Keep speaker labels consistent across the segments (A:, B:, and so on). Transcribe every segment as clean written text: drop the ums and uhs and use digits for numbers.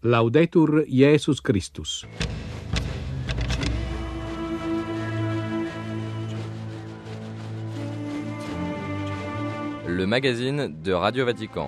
A: Laudetur Jesus Christus.
B: Le magazine de Radio Vatican.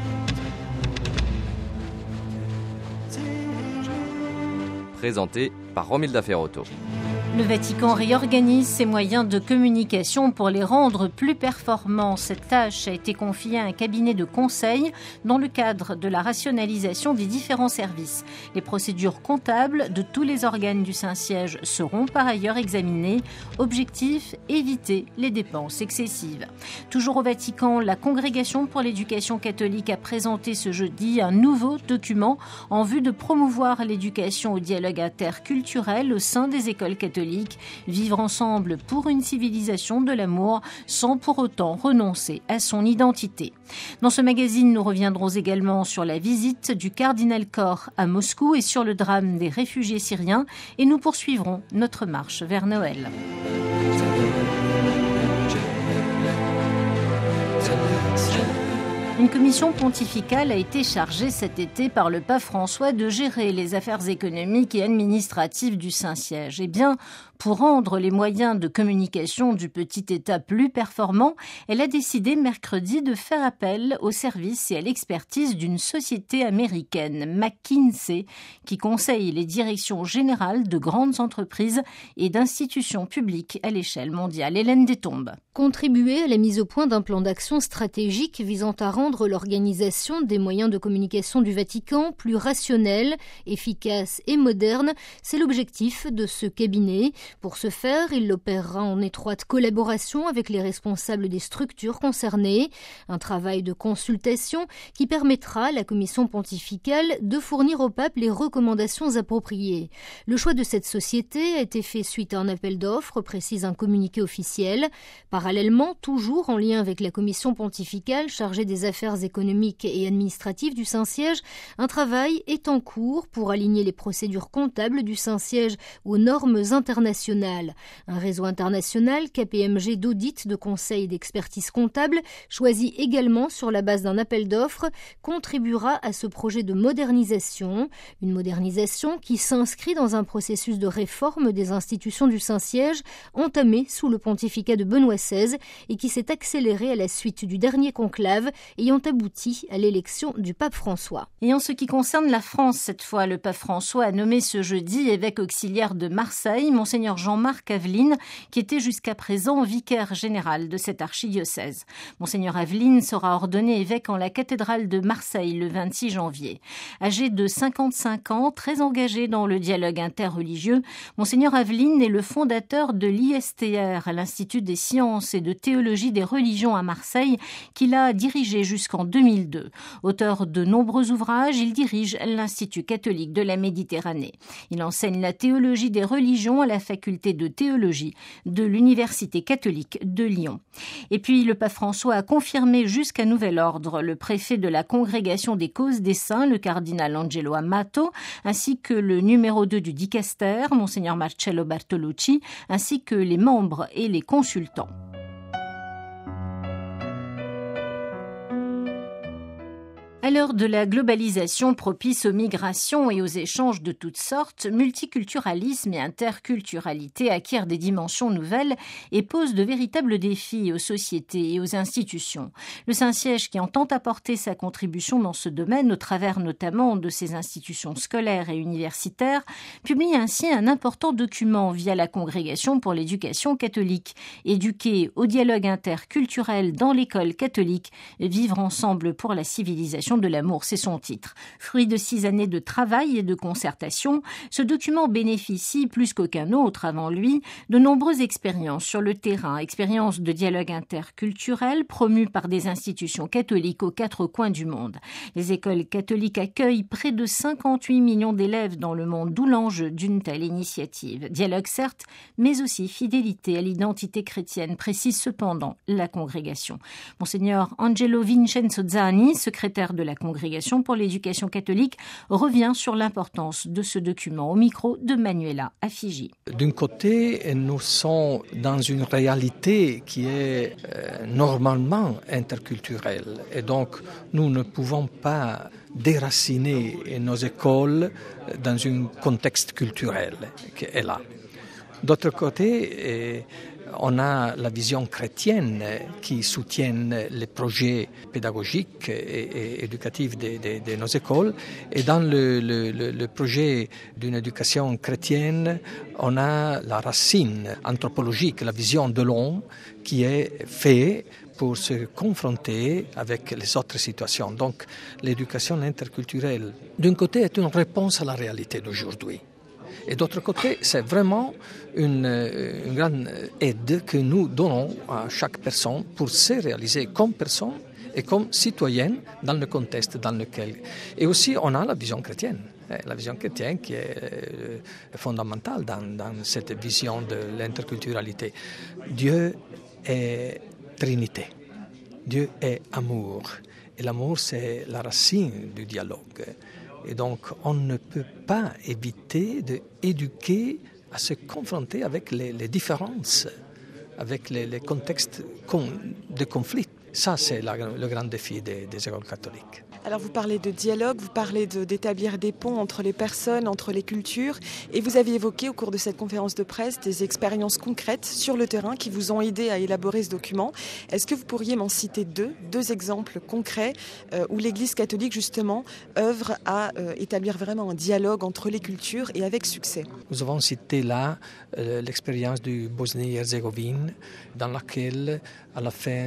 B: Présenté par Romilda Ferrotto.
C: Le Vatican réorganise ses moyens de communication pour les rendre plus performants. Cette tâche a été confiée à un cabinet de conseil dans le cadre de la rationalisation des différents services. Les procédures comptables de tous les organes du Saint-Siège seront par ailleurs examinées. Objectif, éviter les dépenses excessives. Toujours au Vatican, la Congrégation pour l'éducation catholique a présenté ce jeudi un nouveau document en vue de promouvoir l'éducation au dialogue interculturel au sein des écoles catholiques. Vivre ensemble pour une civilisation de l'amour sans pour autant renoncer à son identité. Dans ce magazine, nous reviendrons également sur la visite du cardinal Koch à Moscou et sur le drame des réfugiés syriens et nous poursuivrons notre marche vers Noël. Une commission pontificale a été chargée cet été par le pape François de gérer les affaires économiques et administratives du Saint-Siège. Eh bien, pour rendre les moyens de communication du petit État plus performants, elle a décidé mercredi de faire appel aux services et à l'expertise d'une société américaine, McKinsey, qui conseille les directions générales de grandes entreprises et d'institutions publiques à l'échelle mondiale. Hélène Destombes.
D: Contribuer à la mise au point d'un plan d'action stratégique visant à rendre l'organisation des moyens de communication du Vatican plus rationnelle, efficace et moderne, c'est l'objectif de ce cabinet. Pour ce faire, il opérera en étroite collaboration avec les responsables des structures concernées. Un travail de consultation qui permettra à la commission pontificale de fournir au pape les recommandations appropriées. Le choix de cette société a été fait suite à un appel d'offres, précise un communiqué officiel. Parallèlement, toujours en lien avec la commission pontificale chargée des affaires économiques et administratives du Saint-Siège, un travail est en cours pour aligner les procédures comptables du Saint-Siège aux normes internationales. Un réseau international, KPMG d'audit, de conseil et d'expertise comptable, choisi également sur la base d'un appel d'offres, contribuera à ce projet de modernisation. Une modernisation qui s'inscrit dans un processus de réforme des institutions du Saint-Siège entamé sous le pontificat de Benoît XVI et qui s'est accéléré à la suite du dernier conclave ayant abouti à l'élection du pape François.
C: Et en ce qui concerne la France, cette fois, le pape François a nommé ce jeudi évêque auxiliaire de Marseille, Monseigneur Jean-Marc Aveline, qui était jusqu'à présent vicaire général de cette archidiocèse. Monseigneur Aveline sera ordonné évêque en la cathédrale de Marseille le 26 janvier. Âgé de 55 ans, très engagé dans le dialogue interreligieux, Monseigneur Aveline est le fondateur de l'ISTR, l'Institut des sciences et de théologie des religions à Marseille, qu'il a dirigé jusqu'en 2002. Auteur de nombreux ouvrages, il dirige l'Institut catholique de la Méditerranée. Il enseigne la théologie des religions à la faculté de théologie de l'Université catholique de Lyon. Et puis le pape François a confirmé jusqu'à nouvel ordre le préfet de la Congrégation des causes des saints, le cardinal Angelo Amato, ainsi que le numéro 2 du dicaster, Monseigneur Marcello Bartolucci, ainsi que les membres et les consultants. À l'heure de la globalisation propice aux migrations et aux échanges de toutes sortes, multiculturalisme et interculturalité acquièrent des dimensions nouvelles et posent de véritables défis aux sociétés et aux institutions. Le Saint-Siège, qui entend apporter sa contribution dans ce domaine, au travers notamment de ses institutions scolaires et universitaires, publie ainsi un important document via la Congrégation pour l'éducation catholique. Éduquer au dialogue interculturel dans l'école catholique, vivre ensemble pour la civilisation de l'amour, c'est son titre. Fruit de 6 années de travail et de concertation, ce document bénéficie, plus qu'aucun autre avant lui, de nombreuses expériences sur le terrain, expériences de dialogue interculturel promues par des institutions catholiques aux 4 coins du monde. Les écoles catholiques accueillent près de 58 millions d'élèves dans le monde, d'où l'enjeu d'une telle initiative. Dialogue certes, mais aussi fidélité à l'identité chrétienne, précise cependant la congrégation. Monseigneur Angelo Vincenzo Zani, secrétaire de la Congrégation pour l'éducation catholique, revient sur l'importance de ce document au micro de Manuela Affigi.
E: D'un côté, nous sommes dans une réalité qui est normalement interculturelle et donc nous ne pouvons pas déraciner nos écoles dans un contexte culturel qui est là. D'autre côté, on a la vision chrétienne qui soutient les projets pédagogiques et éducatifs de nos écoles. Et dans le projet d'une éducation chrétienne, on a la racine anthropologique, la vision de l'homme qui est faite pour se confronter avec les autres situations. Donc l'éducation interculturelle, d'un côté, est une réponse à la réalité d'aujourd'hui. Et d'autre côté, c'est vraiment une grande aide que nous donnons à chaque personne pour se réaliser comme personne et comme citoyenne dans le contexte dans lequel. Et aussi, on a la vision chrétienne. La vision chrétienne qui est fondamentale dans cette vision de l'interculturalité. Dieu est Trinité. Dieu est amour. Et l'amour, c'est la racine du dialogue. Et donc, on ne peut pas éviter d'éduquer à se confronter avec les différences, avec les contextes de conflit. Ça, c'est le grand défi des écoles catholiques.
F: Alors vous parlez de dialogue, vous parlez d'établir des ponts entre les personnes, entre les cultures, et vous avez évoqué au cours de cette conférence de presse des expériences concrètes sur le terrain qui vous ont aidé à élaborer ce document. Est-ce que vous pourriez m'en citer deux exemples concrets où l'Église catholique justement œuvre à établir vraiment un dialogue entre les cultures et avec succès?
E: Nous avons cité là l'expérience du Bosnie-Herzégovine dans laquelle, à la fin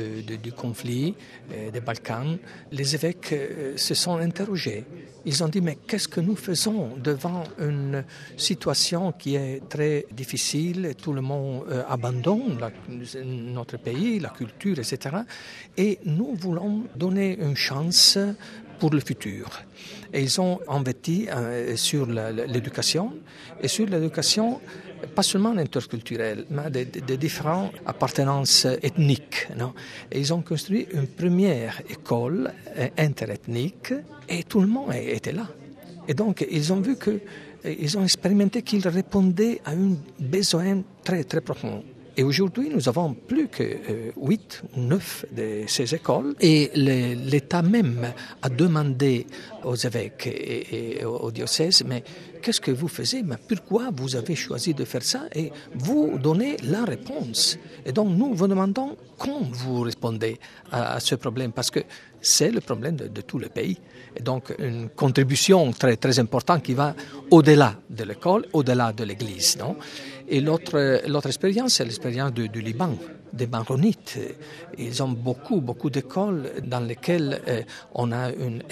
E: du conflit des Balkans, les évêques se sont interrogés. Ils ont dit, mais qu'est-ce que nous faisons devant une situation qui est très difficile, tout le monde abandonne notre pays, la culture, etc. Et nous voulons donner une chance pour le futur. Et ils ont investi sur l'éducation, et sur l'éducation, pas seulement interculturelle, mais de différentes appartenances ethniques. Non? Et ils ont construit une première école interethnique et tout le monde était là. Et donc, ils ont vu ils ont expérimenté qu'ils répondaient à un besoin très, très profond. Et aujourd'hui, nous avons plus que 8 ou 9 de ces écoles. Et l'État même a demandé aux évêques et aux diocèses, mais qu'est-ce que vous faisiez? Mais pourquoi vous avez choisi de faire ça? Et vous donnez la réponse. Et donc, nous vous demandons comment vous répondez à ce problème, parce que c'est le problème de tout le pays. Et donc, une contribution très, très importante qui va au-delà de l'école, au-delà de l'Église, non? Et l'autre expérience, c'est l'expérience du Liban, des Maronites. Ils ont beaucoup d'écoles dans lesquelles on a une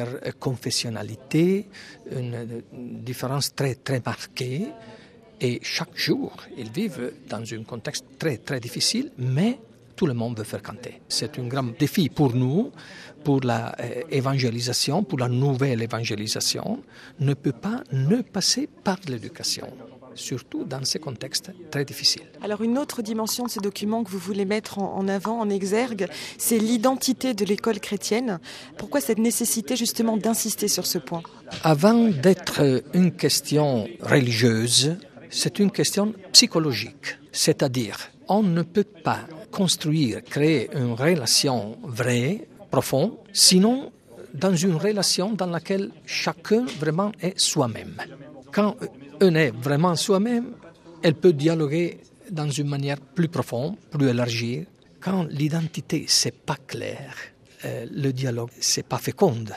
E: interconfessionnalité, une différence très, très marquée. Et chaque jour, ils vivent dans un contexte très, très difficile, mais tout le monde veut fréquenter. C'est un grand défi pour nous, pour l'évangélisation, pour la nouvelle évangélisation, ne peut pas ne passer par l'éducation, surtout dans ces contextes très difficiles.
F: Alors une autre dimension de ce document que vous voulez mettre en avant, en exergue, c'est l'identité de l'école chrétienne. Pourquoi cette nécessité justement d'insister sur ce point?
E: Avant d'être une question religieuse, c'est une question psychologique. C'est-à-dire, on ne peut pas construire, créer une relation vraie, profonde, sinon dans une relation dans laquelle chacun vraiment est soi-même. Quand on est vraiment soi-même, elle peut dialoguer dans une manière plus profonde, plus élargie. Quand l'identité, c'est pas clair, le dialogue, c'est pas féconde.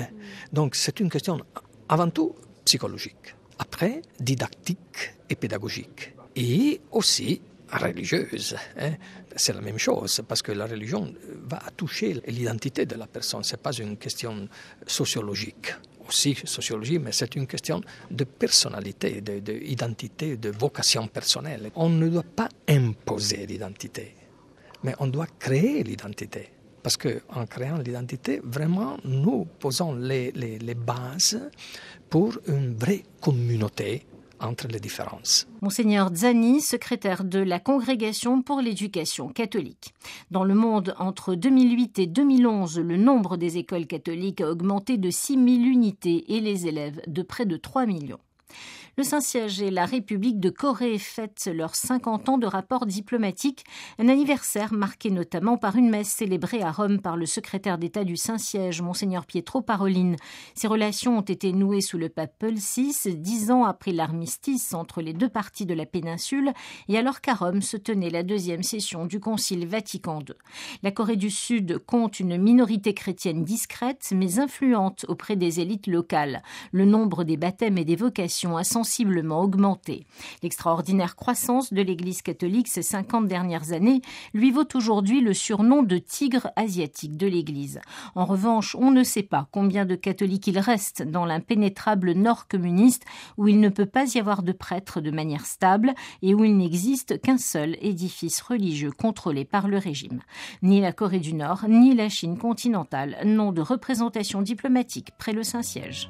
E: Donc c'est une question avant tout psychologique, après didactique et pédagogique, et aussi religieuse. C'est la même chose, parce que la religion va toucher l'identité de la personne, c'est pas une question sociologique. Aussi sociologie, mais c'est une question de personnalité, d'identité, de vocation personnelle. On ne doit pas imposer l'identité, mais on doit créer l'identité. Parce qu'en créant l'identité, vraiment, nous posons les bases pour une vraie communauté entre les différences.
C: Monseigneur Zani, secrétaire de la Congrégation pour l'éducation catholique. Dans le monde, entre 2008 et 2011, le nombre des écoles catholiques a augmenté de 6 000 unités et les élèves de près de 3 millions. Le Saint-Siège et la République de Corée fêtent leurs 50 ans de rapports diplomatiques, un anniversaire marqué notamment par une messe célébrée à Rome par le secrétaire d'État du Saint-Siège, Monseigneur Pietro Parolin. Ces relations ont été nouées sous le pape Paul VI, 10 ans après l'armistice entre les deux parties de la péninsule et alors qu'à Rome se tenait la deuxième session du Concile Vatican II. La Corée du Sud compte une minorité chrétienne discrète mais influente auprès des élites locales. Le nombre des baptêmes et des vocations a sensiblement augmenté. L'extraordinaire croissance de l'Église catholique ces 50 dernières années lui vaut aujourd'hui le surnom de tigre asiatique de l'Église. En revanche, on ne sait pas combien de catholiques il reste dans l'impénétrable nord communiste où il ne peut pas y avoir de prêtres de manière stable et où il n'existe qu'un seul édifice religieux contrôlé par le régime. Ni la Corée du Nord, ni la Chine continentale n'ont de représentation diplomatique près le Saint-Siège.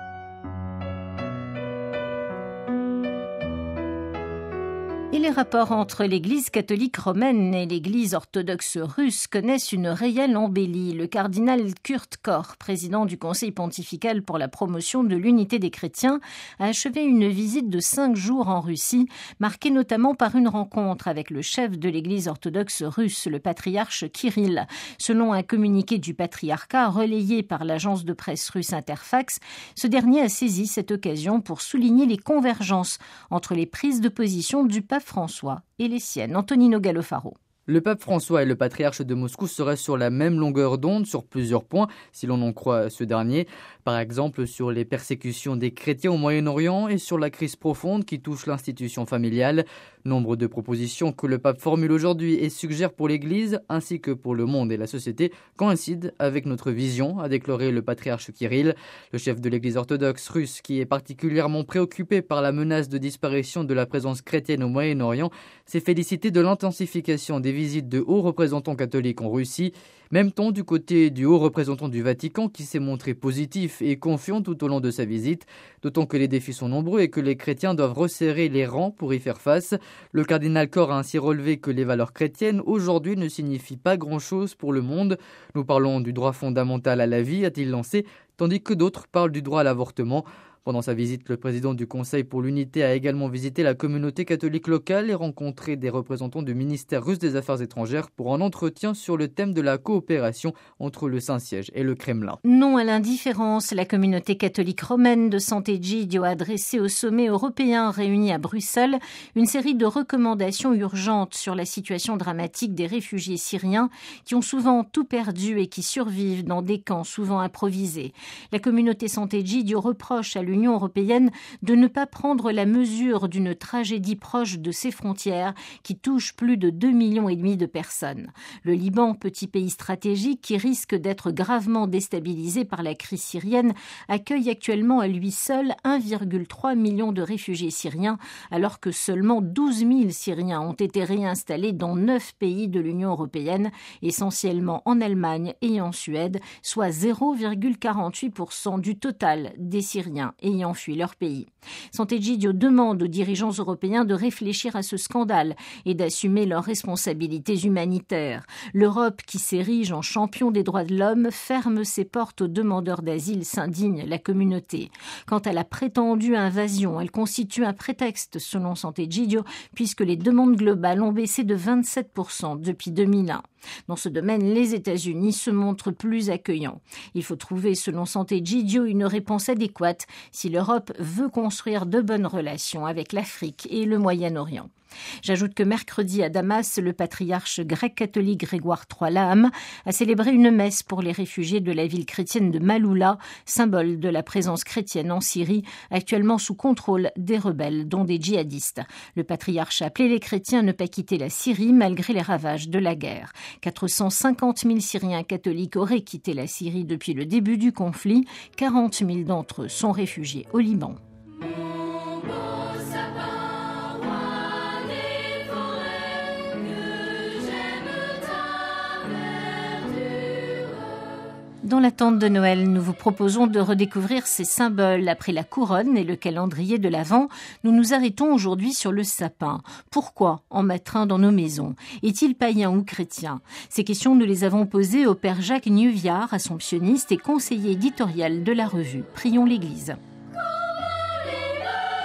C: Et les rapports entre l'Église catholique romaine et l'Église orthodoxe russe connaissent une réelle embellie. Le cardinal Kurt Koch, président du Conseil pontifical pour la promotion de l'unité des chrétiens, a achevé une visite de 5 jours en Russie, marquée notamment par une rencontre avec le chef de l'Église orthodoxe russe, le patriarche Kirill. Selon un communiqué du patriarcat relayé par l'agence de presse russe Interfax, ce dernier a saisi cette occasion pour souligner les convergences entre les prises de position du pape François et les siennes. Antonino Gallofaro.
G: Le pape François et le patriarche de Moscou seraient sur la même longueur d'onde sur plusieurs points, si l'on en croit ce dernier. Par exemple, sur les persécutions des chrétiens au Moyen-Orient et sur la crise profonde qui touche l'institution familiale. Nombre de propositions que le pape formule aujourd'hui et suggère pour l'Église, ainsi que pour le monde et la société, coïncident avec notre vision, a déclaré le patriarche Kirill. Le chef de l'Église orthodoxe russe, qui est particulièrement préoccupé par la menace de disparition de la présence chrétienne au Moyen-Orient, s'est félicité de l'intensification des visites de hauts représentants catholiques en Russie. Même ton du côté du haut représentant du Vatican qui s'est montré positif et confiant tout au long de sa visite, d'autant que les défis sont nombreux et que les chrétiens doivent resserrer les rangs pour y faire face. Le cardinal Koch a ainsi relevé que les valeurs chrétiennes aujourd'hui ne signifient pas grand-chose pour le monde. Nous parlons du droit fondamental à la vie, a-t-il lancé, tandis que d'autres parlent du droit à l'avortement. Pendant sa visite, le président du Conseil pour l'unité a également visité la communauté catholique locale et rencontré des représentants du ministère russe des Affaires étrangères pour un entretien sur le thème de la coopération entre le Saint-Siège et le Kremlin.
C: Non à l'indifférence, la communauté catholique romaine de Sant'Egidio a adressé au sommet européen réuni à Bruxelles une série de recommandations urgentes sur la situation dramatique des réfugiés syriens qui ont souvent tout perdu et qui survivent dans des camps souvent improvisés. La communauté Sant'Egidio reproche à l'Union européenne de ne pas prendre la mesure d'une tragédie proche de ses frontières qui touche plus de 2,5 millions de personnes. Le Liban, petit pays stratégique qui risque d'être gravement déstabilisé par la crise syrienne, accueille actuellement à lui seul 1,3 million de réfugiés syriens, alors que seulement 12 000 Syriens ont été réinstallés dans 9 pays de l'Union européenne, essentiellement en Allemagne et en Suède, soit 0,48% du total des Syriens ayant fui leur pays. Sant'Egidio demande aux dirigeants européens de réfléchir à ce scandale et d'assumer leurs responsabilités humanitaires. L'Europe, qui s'érige en champion des droits de l'homme, ferme ses portes aux demandeurs d'asile, s'indigne la communauté. Quant à la prétendue invasion, elle constitue un prétexte selon Sant'Egidio, puisque les demandes globales ont baissé de 27% depuis 2001. Dans ce domaine, les États-Unis se montrent plus accueillants. Il faut trouver, selon Sant'Egidio, une réponse adéquate si l'Europe veut construire de bonnes relations avec l'Afrique et le Moyen-Orient. J'ajoute que mercredi à Damas, le patriarche grec-catholique Grégoire III Laham a célébré une messe pour les réfugiés de la ville chrétienne de Maaloula, symbole de la présence chrétienne en Syrie, actuellement sous contrôle des rebelles, dont des djihadistes. Le patriarche a appelé les chrétiens à ne pas quitter la Syrie malgré les ravages de la guerre. 450 000 Syriens catholiques auraient quitté la Syrie depuis le début du conflit. 40 000 d'entre eux sont réfugiés au Liban. Dans l'attente de Noël, nous vous proposons de redécouvrir ces symboles. Après la couronne et le calendrier de l'Avent, nous nous arrêtons aujourd'hui sur le sapin. Pourquoi en mettre un dans nos maisons? Est-il païen ou chrétien? Ces questions, nous les avons posées au père Jacques Neuviard, assomptionniste et conseiller éditorial de la revue Prions l'Église.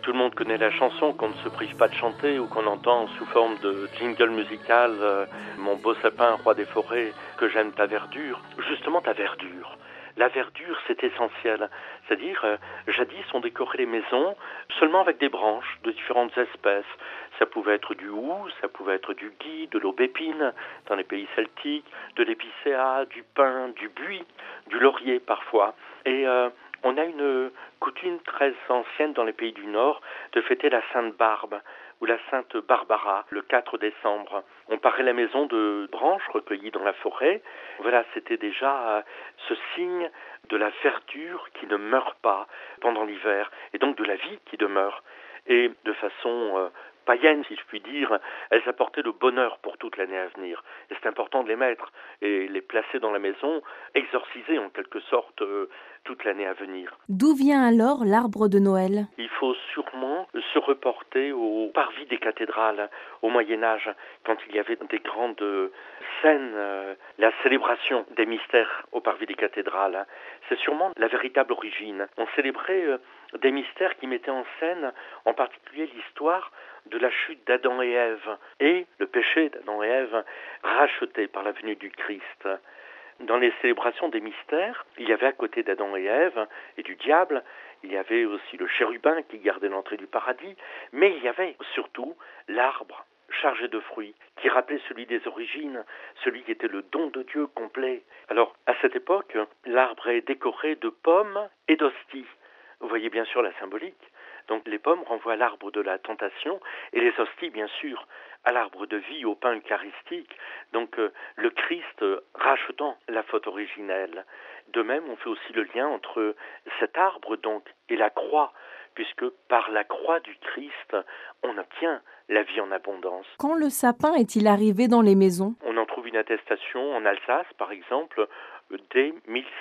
H: Tout le monde connaît la chanson qu'on ne se prive pas de chanter ou qu'on entend sous forme de jingle musical, mon beau sapin, roi des forêts, que j'aime ta verdure. Justement ta verdure. La verdure, c'est essentiel. C'est-à-dire, jadis, on décorait les maisons seulement avec des branches de différentes espèces. Ça pouvait être du houx, ça pouvait être du gui, de l'aubépine dans les pays celtiques, de l'épicéa, du pin, du buis, du laurier parfois. Et on a une coutume très ancienne dans les pays du Nord de fêter la Sainte Barbe ou la Sainte Barbara le 4 décembre. On parait la maison de branches recueillies dans la forêt. Voilà, c'était déjà ce signe de la verdure qui ne meurt pas pendant l'hiver et donc de la vie qui demeure. Et de façon païennes, si je puis dire, elles apportaient le bonheur pour toute l'année à venir. Et c'est important de les mettre et les placer dans la maison, exorciser en quelque sorte toute l'année à venir.
I: D'où vient alors l'arbre de Noël ?
H: Il faut sûrement se reporter au parvis des cathédrales au Moyen-Âge, quand il y avait des grandes scènes, la célébration des mystères au parvis des cathédrales. C'est sûrement la véritable origine. On célébrait des mystères qui mettaient en scène, en particulier l'histoire de la chute d'Adam et Ève et le péché d'Adam et Ève racheté par la venue du Christ. Dans les célébrations des mystères, il y avait à côté d'Adam et Ève et du diable, il y avait aussi le chérubin qui gardait l'entrée du paradis, mais il y avait surtout l'arbre chargé de fruits, qui rappelait celui des origines, celui qui était le don de Dieu complet. Alors, à cette époque, l'arbre est décoré de pommes et d'hosties. Vous voyez bien sûr la symbolique. Donc les pommes renvoient à l'arbre de la tentation et les hosties, bien sûr, à l'arbre de vie, au pain eucharistique. Donc le Christ rachetant la faute originelle. De même, on fait aussi le lien entre cet arbre donc et la croix, puisque par la croix du Christ, on obtient la vie en abondance.
I: Quand le sapin est-il arrivé dans les maisons ?
H: On en trouve une attestation en Alsace, par exemple, dès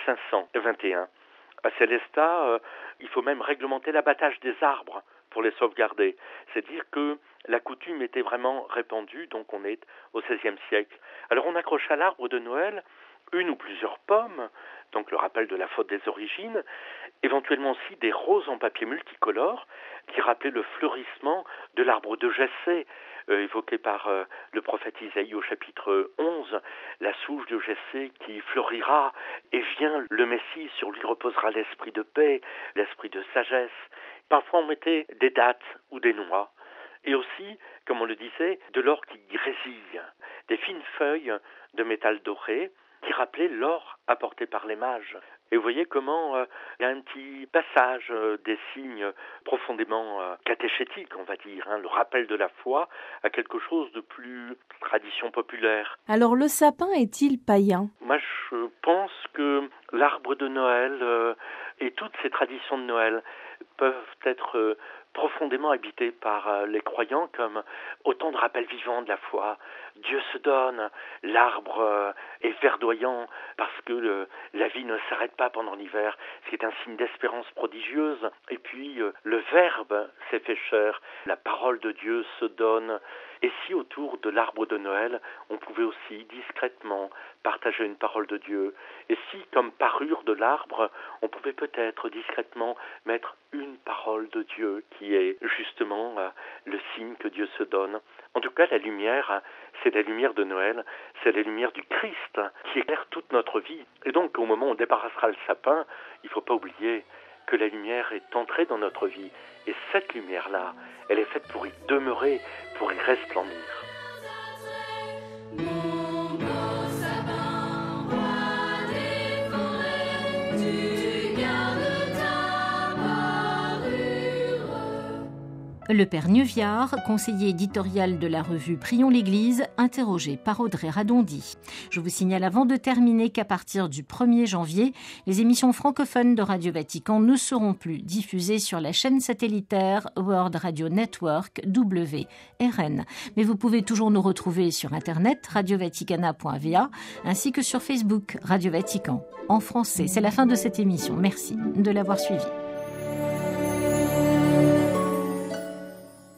H: 1521. À Célestat, il faut même réglementer l'abattage des arbres pour les sauvegarder. C'est dire que la coutume était vraiment répandue, donc on est au XVIe siècle. Alors on accroche à l'arbre de Noël une ou plusieurs pommes, donc le rappel de la faute des origines, éventuellement aussi des roses en papier multicolore qui rappelaient le fleurissement de l'arbre de Jessé, évoqué par le prophète Isaïe au chapitre 11, la souche de Jessé qui fleurira et vient le Messie, sur lui reposera l'esprit de paix, l'esprit de sagesse. Parfois on mettait des dattes ou des noix et aussi, comme on le disait, de l'or qui grésille, des fines feuilles de métal doré qui rappelaient l'or apporté par les mages. Et vous voyez comment il y a un petit passage des signes profondément catéchétiques, on va dire, le rappel de la foi à quelque chose de plus tradition populaire.
I: Alors le sapin est-il païen ?
H: Moi je pense que l'arbre de Noël et toutes ces traditions de Noël peuvent être profondément habité par les croyants comme autant de rappels vivants de la foi. Dieu se donne, l'arbre est verdoyant parce que la vie ne s'arrête pas pendant l'hiver, c'est un signe d'espérance prodigieuse. Et puis le Verbe s'est fait chair, la parole de Dieu se donne. Et si autour de l'arbre de Noël, on pouvait aussi discrètement partager une parole de Dieu, et si comme parure de l'arbre, on pouvait peut-être discrètement mettre une parole de Dieu qui est justement le signe que Dieu se donne. En tout cas, la lumière, c'est la lumière de Noël, c'est la lumière du Christ qui éclaire toute notre vie. Et donc, au moment où on débarrassera le sapin, il ne faut pas oublier que la lumière est entrée dans notre vie. Et cette lumière-là, elle est faite pour y demeurer, pour y resplendir.
C: Le père Neuviard, conseiller éditorial de la revue Prions l'Église, interrogé par Audrey Radondi. Je vous signale avant de terminer qu'à partir du 1er janvier, les émissions francophones de Radio Vatican ne seront plus diffusées sur la chaîne satellitaire World Radio Network WRN. Mais vous pouvez toujours nous retrouver sur internet radiovaticana.va ainsi que sur Facebook Radio Vatican en français. C'est la fin de cette émission. Merci de l'avoir suivi.